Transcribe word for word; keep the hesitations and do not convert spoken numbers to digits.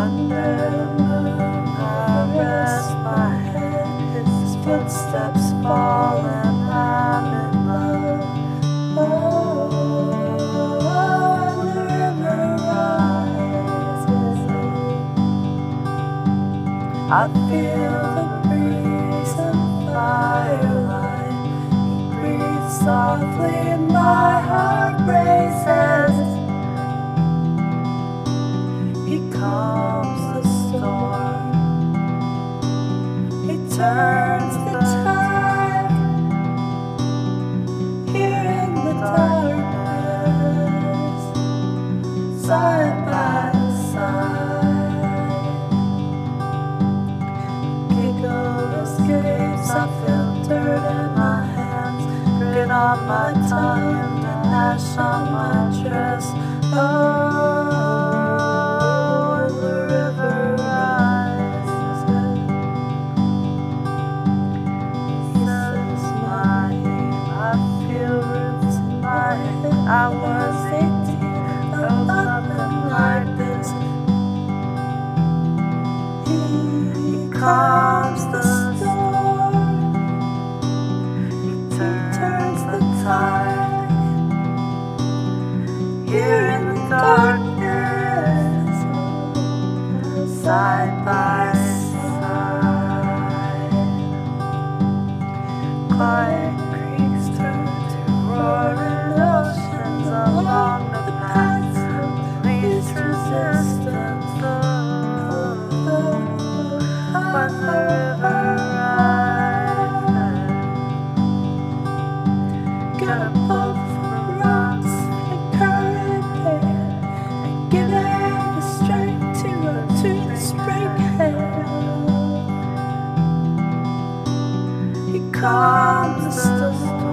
Under the moon, I rest my head. His footsteps fall and I'm in love. Oh, the river rises. I feel the breeze and firelight. He breathes softly and my heart races. He calms the storm. He turns the tide. Here in the darkness, side by side. Giggle escapes. I feel dirt in my hands, grit on my tongue and ash on my dress. Oh, the river rises. This is my name. I feel roots in my head. I was eighteen, felt nothing like this. He, he calms the storm. He turns the tide. Here in the darkness, side by side. Quiet creeks turn to roaring oceans along the paths of least resistance. Oh, when the river rises, gonna pull from rocks and current air and give it the strength to run to the spring air. He calms the storm.